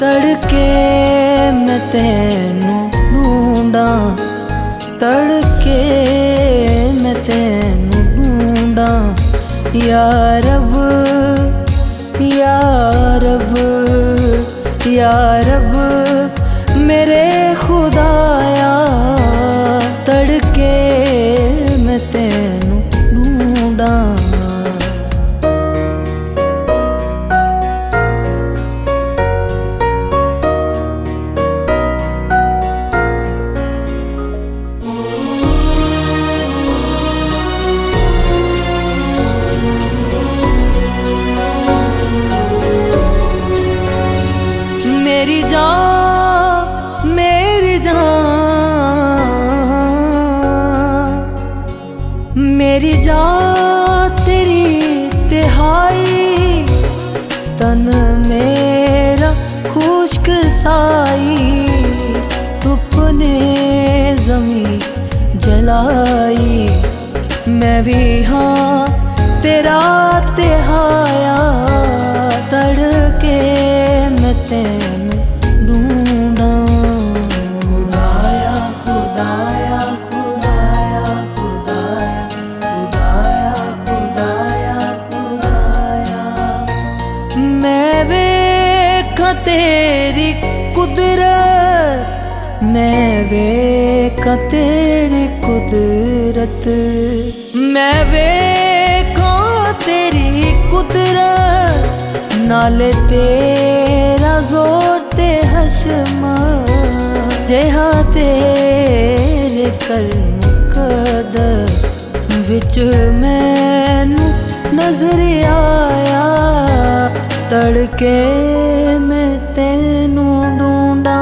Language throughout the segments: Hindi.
तड़के मैं तेनू ढूंढा, तड़के मैं तेनू ढूंढा। या रब या रब या रब मेरे खुदाया, तड़के मैं तेनू ढूंढा। मेरी जान मेरी जान मेरी जान तेरी तिहाई, तन मेरा खुश्क साई, तूने ज़मीं जलाई। मैं भी हाँ तेरा तिहाया, तड़के मैं तेनू ढूंढा। खुदाया खुदाया खुदाया खुदाया खुदाया खुदाया खुदाया। मैं वेखा तेरी कुदरत, मैं वेखा तेरी कुदरत, मैं वेखा तेरी कुदरत। नाले तेरा जोर ते हशमा, जेहा तेरे कर्म कदस विच मैनू नजर आया, तड़के मैं तेनू ढूंढा।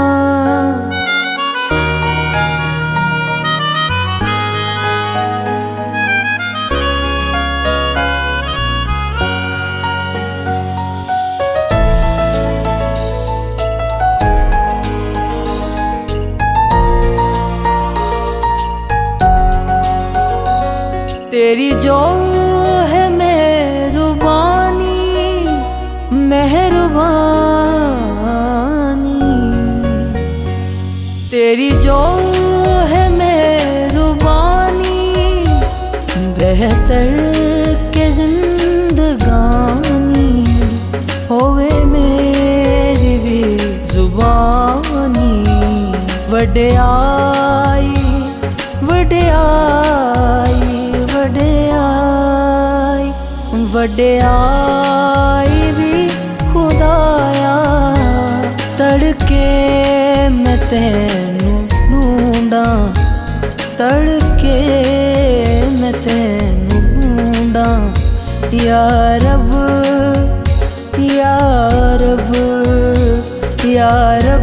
तेरी जो है मेहरबानी मेहरबानी, तेरी जो है मेहरबानी, बेहतर के जिंदगानी होवे मेरी भी जुबानी। वड्याई वड्याई वड्याई वड्याई भी खुदाया, तड़के मैं तेनू ढूंढा, तड़के मैं तेनू ढूंढा। या रब या रब या रब